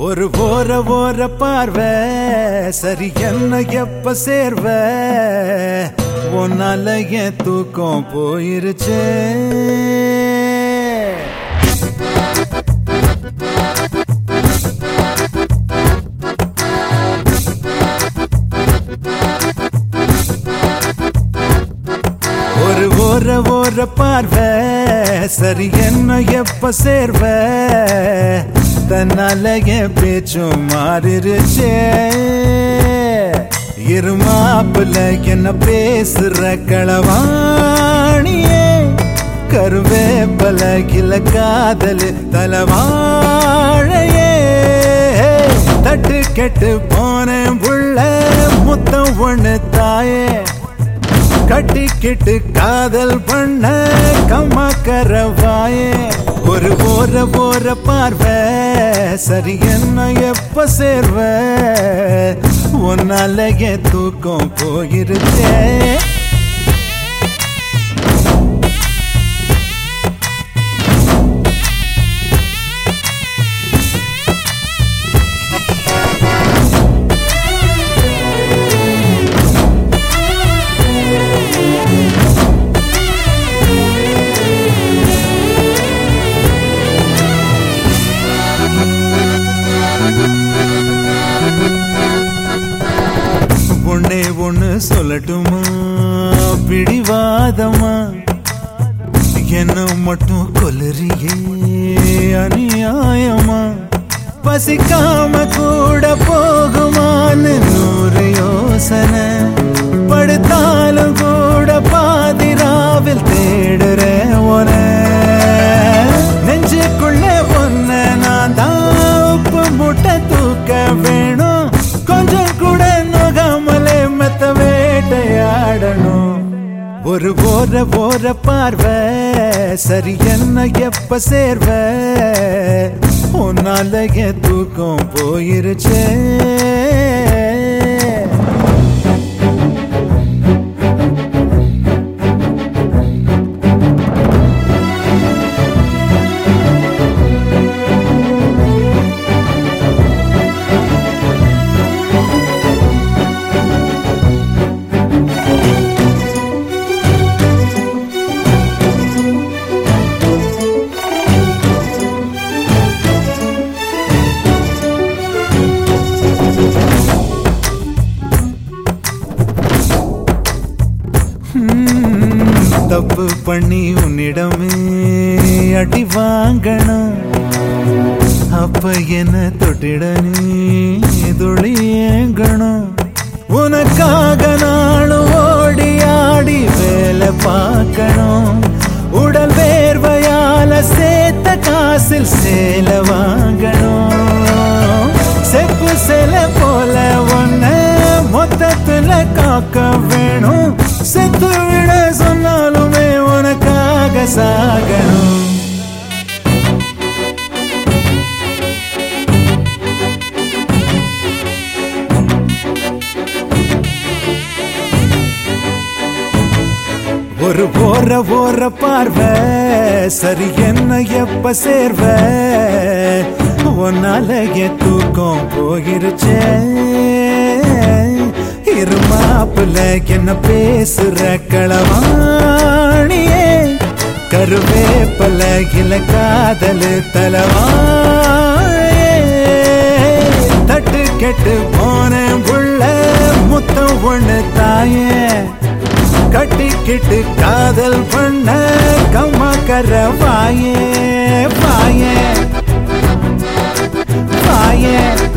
ஒரு ஓர பார்வை சரி என்ன எப்ப சேர்வ உன்னால என் தூக்கம் போயிருச்சே ஒரு ஓர பார்வை சரி என்ன எப்ப சேர்வ தன்னால என் பேச்சும் மாறிருச்சே இருமாப்புல என்ன பேசுற களவாணியே கருவேப்பல கிள காதல் தலவாழையே தட்டு கெட்டு போனேன் புள்ள முத்தம் ஒண்ணு தாயே கட்டிக்கிட்டு காதல் பண்ண கம்மா கரவாயே ஒரு ஓர பார்வை சரி என்ன எப்ப சேர்வ உன்னால என் தூக்கம் போயிருச்சே ஒண்ணு சொல்லட்டுமா பிடிவாதமா என்ன மட்டும் கொல்லறியே அநியாயமா பசிக்காம கூட போகுமான்னு 100 யோசனை படுத்தாலும் கூட பாதிராவில் தேடுறேன் உன நெஞ்சுக்குள்ள ஒன்ன நான் தான் உப்பு மூட்டை தூக்க வேணும் கொஞ்சம் கூட நோகாமலே மெத்த வேட்டையாடணும் ஒரு ஓர பார்வை சரி என்ன எப்ப சேர்வ உன்னால என் தூக்கம் போயிருச்சே தப்பு பண்ணி உன்னிடமே அடி வாங்கணும் அப்ப என்ன தொட்டிட நீ துளியேங்கணும் உனக்காக நாளும் ஓடி ஆடி வேலை பார்க்கணும் உடல் வேர்வையால சேர்த்த காசில் சேலை வாங்கணும் செப்பு சேலை போல ஒன்ன மொத்தத்துல காக்க வேணும் செத்து விட சொன்னாலுமே உனக்காக சாகணும் ஒரு ஓர பார்வை சரி என்ன எப்ப சேர்வ உன்னால என் தூக்கம் போயிருச்சே இருமாப்புல என்ன பேசுற களவாணியே கருவேப்பல கிள காதல் தலவாயே தட்டு கெட்டு போனேன் புள்ள முத்தம் ஒண்ணு தாயே கட்டிக்கிட்டு காதல் பண்ண கம்மா கரவாயே பாயே பாயே